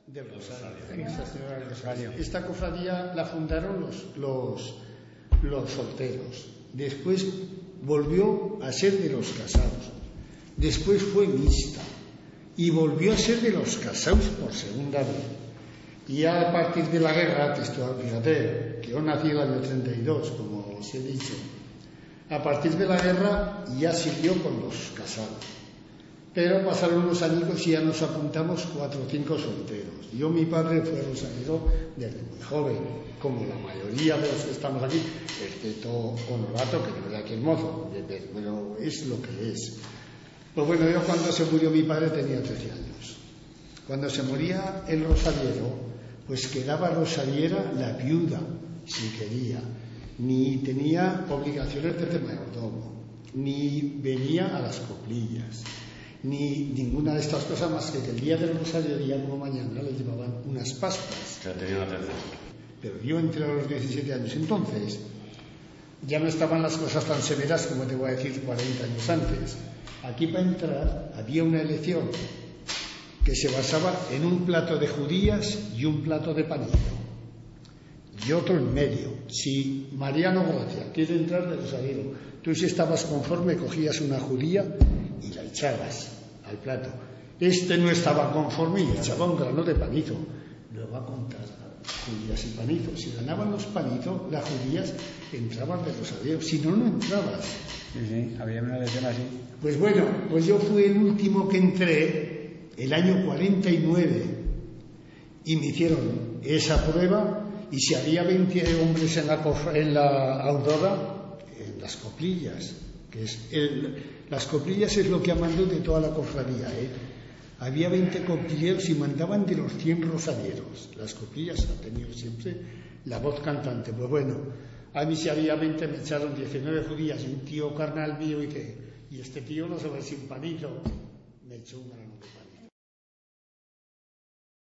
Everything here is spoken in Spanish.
del Rosario. Nuestra Señora del Rosario. Esta cofradía la fundaron los solteros. Después volvió a ser de los casados. Después fue mixta. Y volvió a ser de los casados por segunda vez. Y a partir de la guerra, fíjate, que yo nací en el año 32, como os he dicho. A partir de la guerra ya siguió con los casados. Pero pasaron unos años y ya nos apuntamos 4 o 5 solteros. Yo, mi padre, fue rosarero desde muy joven, como la mayoría de los que estamos aquí, excepto Honorato, que no era aquel mozo, pero es lo que es. Pues bueno, yo cuando se murió mi padre tenía 13 años. Cuando se moría el rosariero, pues quedaba rosariera la viuda, si quería. Ni tenía obligaciones de mayordomo, ni venía a las coplillas, ni ninguna de estas cosas más que el día del rosario, día como mañana, le llevaban unas pascuas. Ya tenía la tercera. Pero yo entré a los 17 años, entonces ya no estaban las cosas tan severas como te voy a decir 40 años antes. Aquí para entrar había una elección que se basaba en un plato de judías y un plato de panito. Y otro en medio. Si Mariano Gracia quiere entrar de rosarero, tú si estabas conforme cogías una judía y la echabas al plato. Este no estaba conforme y echaba un grano de panito. Luego a contar judías y panitos. Si ganaban los panitos, las judías entraban de rosarero. Si no, no entrabas. Sí, había una elección así. Pues bueno, pues yo fui el último que entré el año 49 y me hicieron esa prueba. Y si había 20 hombres en la aurora, en las coplillas, que es las coplillas es lo que ha mandado de toda la cofradía, Había 20 coplilleros y mandaban de los 100 rosarieros. Las coplillas han tenido siempre la voz cantante. Pues bueno, a mí si había 20 me echaron 19 judías y un tío carnal mío y este tío no se va sin panito, me echó un grano de panito.